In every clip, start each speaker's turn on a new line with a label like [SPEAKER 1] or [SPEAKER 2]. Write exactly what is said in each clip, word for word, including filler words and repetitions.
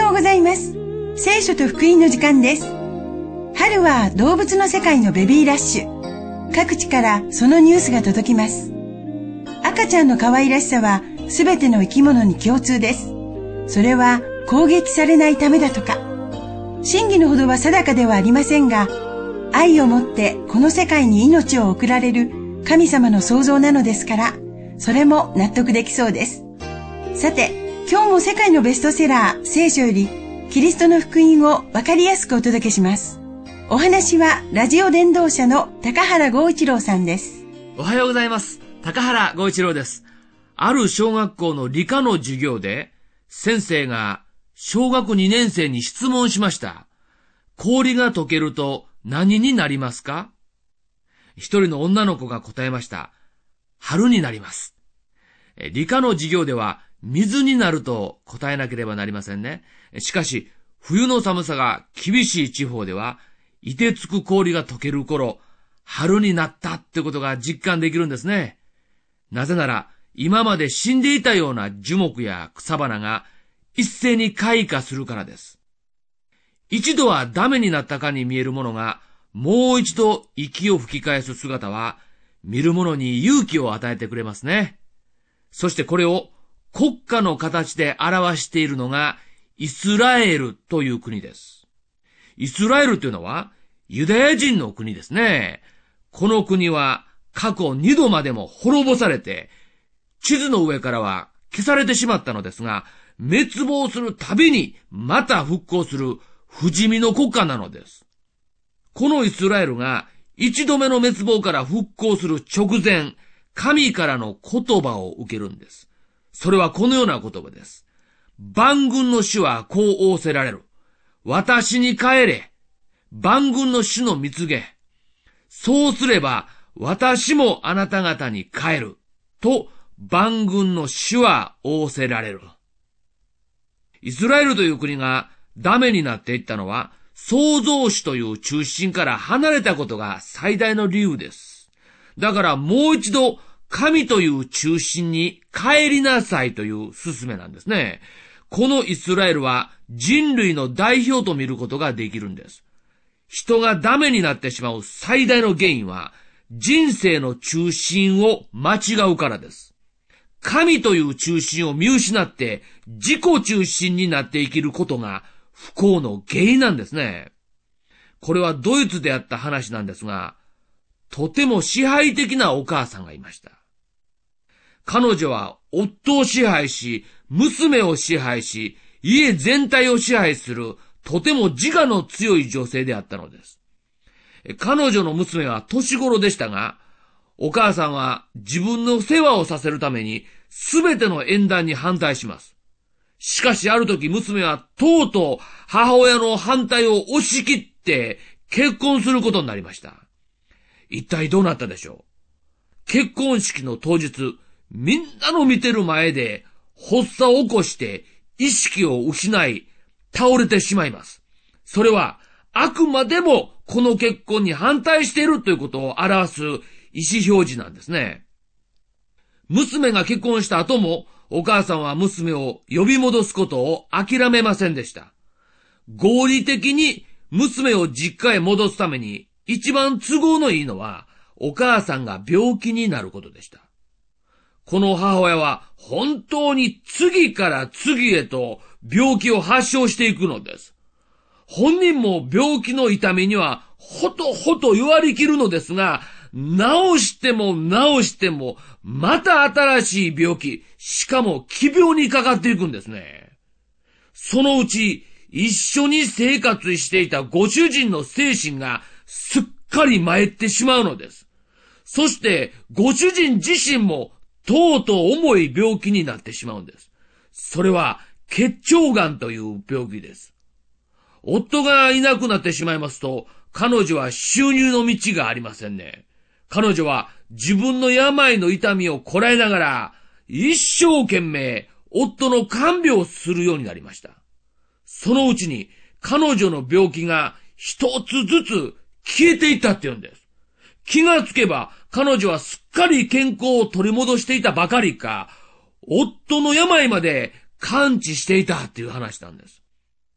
[SPEAKER 1] ようございます。聖書と福音の時間です。春は動物の世界のベビーラッシュ。各地からそのニュースが届きます。赤ちゃんの可愛らしさはすべての生き物に共通です。それは攻撃されないためだとか。真偽のほどは定かではありませんが、愛をもってこの世界に命を送られる神様の創造なのですから、それも納得できそうです。さて、今日も世界のベストセラー聖書よりキリストの福音をわかりやすくお届けします。お話はラジオ伝道者の高原剛一郎さんです。
[SPEAKER 2] おはようございます。高原剛一郎です。ある小学校の理科の授業で先生が小学にねん生に質問しました。氷が溶けると何になりますか？一人の女の子が答えました。春になります。理科の授業では水になると答えなければなりませんね。しかし冬の寒さが厳しい地方では凍てつく氷が溶ける頃、春になったってことが実感できるんですね。なぜなら今まで死んでいたような樹木や草花が一斉に開花するからです。一度はダメになったかに見えるものがもう一度息を吹き返す姿は見る者に勇気を与えてくれますね。そしてこれを国家の形で表しているのがイスラエルという国です。イスラエルというのはユダヤ人の国ですね。この国は過去二度までも滅ぼされて地図の上からは消されてしまったのですが、滅亡するたびにまた復興する不死身の国家なのです。このイスラエルが一度目の滅亡から復興する直前、神からの言葉を受けるんです。それはこのような言葉です。万軍の主はこう仰せられる。私に帰れ。万軍の主の蜜げ。そうすれば私もあなた方に帰る。と万軍の主は仰せられる。イスラエルという国がダメになっていったのは、創造主という中心から離れたことが最大の理由です。だからもう一度神という中心に帰りなさいという勧めなんですね。このイスラエルは人類の代表と見ることができるんです。人がダメになってしまう最大の原因は人生の中心を間違うからです。神という中心を見失って自己中心になって生きることが不幸の原因なんですね。これはドイツであった話なんですが、とても支配的なお母さんがいました。彼女は夫を支配し、娘を支配し、家全体を支配するとても自我の強い女性であったのです。彼女の娘は年頃でしたが、お母さんは自分の世話をさせるために全ての縁談に反対します。しかしある時娘はとうとう母親の反対を押し切って結婚することになりました。一体どうなったでしょう。結婚式の当日、みんなの見てる前で発作を起こして意識を失い倒れてしまいます。それはあくまでもこの結婚に反対しているということを表す意思表示なんですね。娘が結婚した後もお母さんは娘を呼び戻すことを諦めませんでした。合理的に娘を実家へ戻すために一番都合のいいのはお母さんが病気になることでした。この母親は本当に次から次へと病気を発症していくのです。本人も病気の痛みにはほとほと弱りきるのですが、治しても治してもまた新しい病気、しかも奇病にかかっていくんですね。そのうち一緒に生活していたご主人の精神がすっかり参ってしまうのです。そしてご主人自身もとうとう重い病気になってしまうんです。それは結腸がんという病気です。夫がいなくなってしまいますと、彼女は収入の道がありませんね。彼女は自分の病の痛みをこらえながら、一生懸命夫の看病をするようになりました。そのうちに彼女の病気が一つずつ消えていったっていうんです。気がつけば彼女はすっかり健康を取り戻していたばかりか、夫の病まで完治していたっていう話なんです。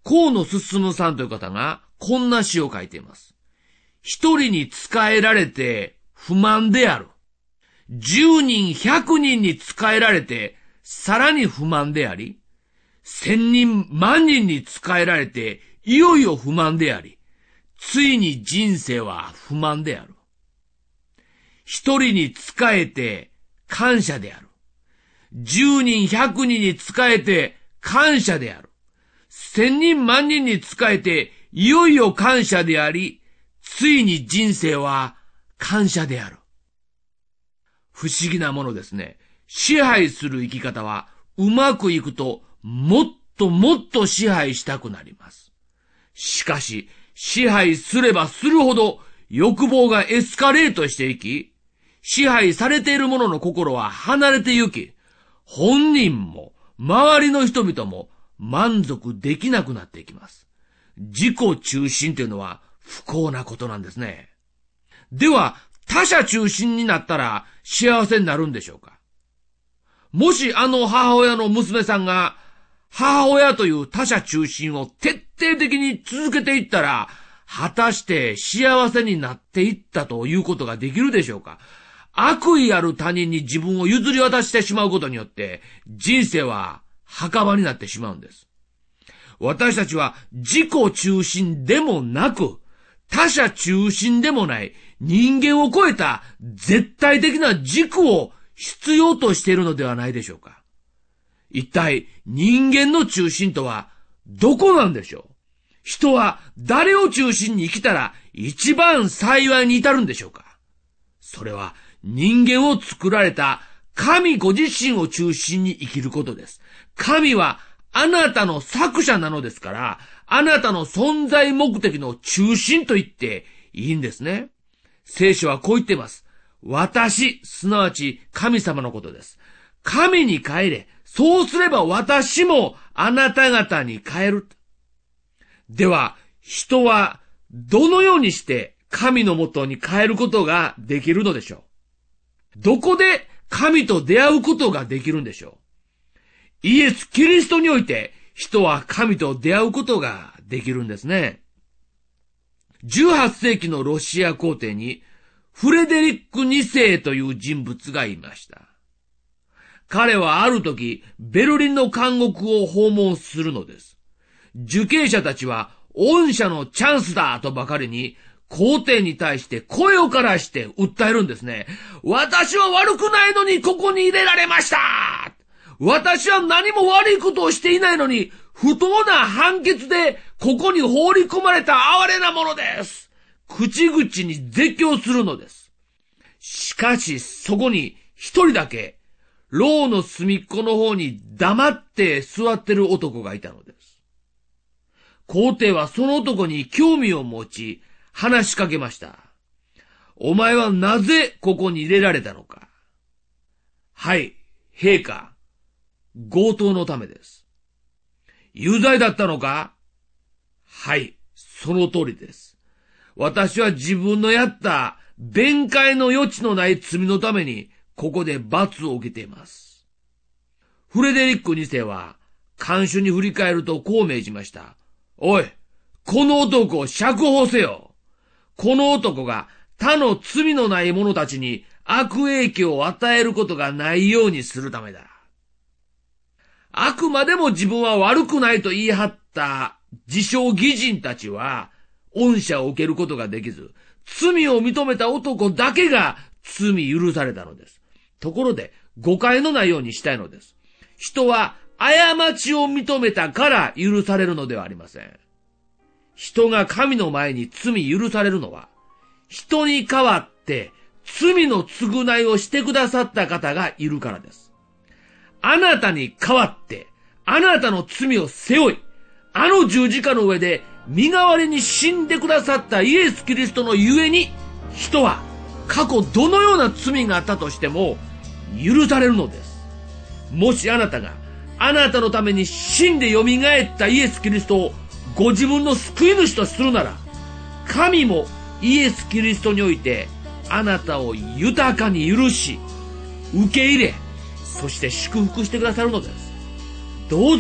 [SPEAKER 2] 河野進さんという方がこんな詩を書いています。一人に仕えられて不満である。十人百人に仕えられてさらに不満であり、千人万人に仕えられていよいよ不満であり、ついに人生は不満である。一人に仕えて感謝である。十人百人に仕えて感謝である。千人万人に仕えていよいよ感謝であり、ついに人生は感謝である。不思議なものですね。支配する生き方はうまくいくともっともっと支配したくなります。しかし支配すればするほど欲望がエスカレートしていき、支配されている者の心は離れて行き、本人も周りの人々も満足できなくなっていきます。自己中心というのは不幸なことなんですね。では、他者中心になったら幸せになるんでしょうか？もしあの母親の娘さんが母親という他者中心を徹底的に続けていったら、果たして幸せになっていったということができるでしょうか？悪意ある他人に自分を譲り渡してしまうことによって人生は墓場になってしまうんです。私たちは自己中心でもなく、他者中心でもない人間を超えた絶対的な軸を必要としているのではないでしょうか。一体人間の中心とはどこなんでしょう？人は誰を中心に生きたら一番幸いに至るんでしょうか？それは人間を作られた神ご自身を中心に生きることです。神はあなたの作者なのですから、あなたの存在目的の中心と言っていいんですね。聖書はこう言っています。私、すなわち神様のことです。神に帰れ。そうすれば私もあなた方に帰る。では、人はどのようにして神のもとに帰ることができるのでしょう？どこで神と出会うことができるんでしょう？イエス・キリストにおいて人は神と出会うことができるんですね。じゅうはっせいきのロシア皇帝にフレデリックにせいという人物がいました。彼はある時ベルリンの監獄を訪問するのです。受刑者たちは恩赦のチャンスだとばかりに皇帝に対して声をからして訴えるんですね。私は悪くないのにここに入れられました。私は何も悪いことをしていないのに不当な判決でここに放り込まれた哀れなものです。口々に絶叫するのです。しかしそこに一人だけ牢の隅っこの方に黙って座ってる男がいたのです。皇帝はその男に興味を持ち話しかけました。お前はなぜここに入れられたのか？はい、陛下。強盗のためです。有罪だったのか？はい、その通りです。私は自分のやった弁解の余地のない罪のためにここで罰を受けています。フレデリックにせいは看守に振り返るとこう命じました。おい、この男を釈放せよ。この男が他の罪のない者たちに悪影響を与えることがないようにするためだ。あくまでも自分は悪くないと言い張った自称義人たちは恩赦を受けることができず、罪を認めた男だけが罪許されたのです。ところで誤解のないようにしたいのです。人は過ちを認めたから許されるのではありません。人が神の前に罪許されるのは、人に代わって罪の償いをしてくださった方がいるからです。あなたに代わって、あなたの罪を背負い、あの十字架の上で身代わりに死んでくださったイエス・キリストのゆえに、人は過去どのような罪があったとしても許されるのです。もしあなたがあなたのために死んで蘇ったイエス・キリストをご自分の救い主とするなら、神もイエス・キリストにおいてあなたを豊かに許し、受け入れ、そして祝福してくださるのです。どうぞ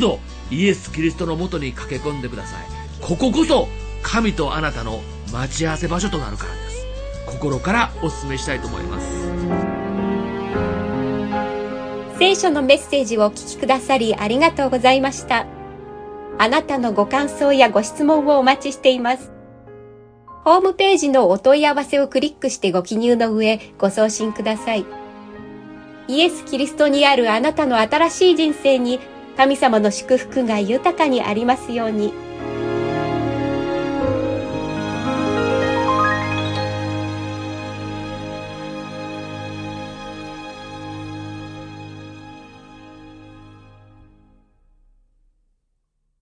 [SPEAKER 2] イエス・キリストのもとに駆け込んでください。こここそ神とあなたの待ち合わせ場所となるからです。心からお勧めしたいと思います。
[SPEAKER 3] 聖書のメッセージをお聞きくださりありがとうございました。あなたのご感想やご質問をお待ちしています。ホームページのお問い合わせをクリックしてご記入の上、ご送信ください。イエス・キリストにあるあなたの新しい人生に神様の祝福が豊かにありますように。